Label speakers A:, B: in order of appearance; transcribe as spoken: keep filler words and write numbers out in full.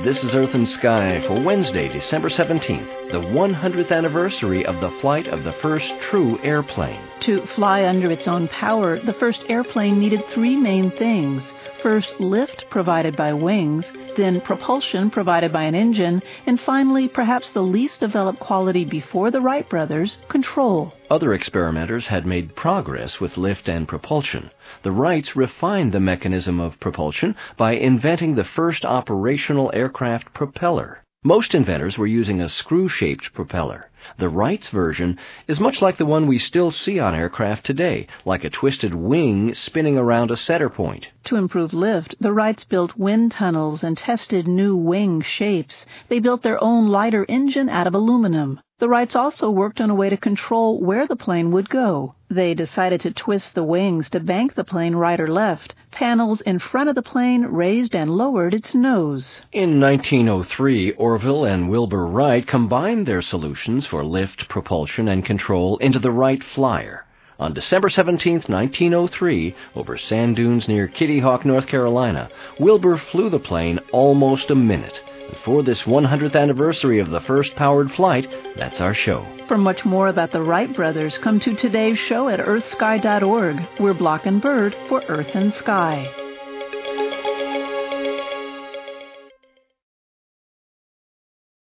A: This is Earth and Sky for Wednesday, December seventeenth, the one hundredth anniversary of the flight of the first true airplane.
B: To fly under its own power, the first airplane needed three main things. First, lift provided by wings, then propulsion provided by an engine, and finally, perhaps the least developed quality before the Wright brothers, control.
A: Other experimenters had made progress with lift and propulsion. The Wrights refined the mechanism of propulsion by inventing the first operational aircraft propeller. Most inventors were using a screw-shaped propeller. The Wrights' version is much like the one we still see on aircraft today, like a twisted wing spinning around a center point.
B: To improve lift, the Wrights built wind tunnels and tested new wing shapes. They built their own lighter engine out of aluminum. The Wrights also worked on a way to control where the plane would go. They decided to twist the wings to bank the plane right or left. Panels in front of the plane raised and lowered its nose.
A: In nineteen oh three, Orville and Wilbur Wright combined their solutions for lift, propulsion, and control into the Wright Flyer. On December seventeenth, nineteen oh three, over sand dunes near Kitty Hawk, North Carolina, Wilbur flew the plane almost a minute. And for this one hundredth anniversary of the first powered flight, that's our show.
B: For much more about the Wright brothers, come to today's show at earth sky dot org. We're Block and Bird for Earth and Sky.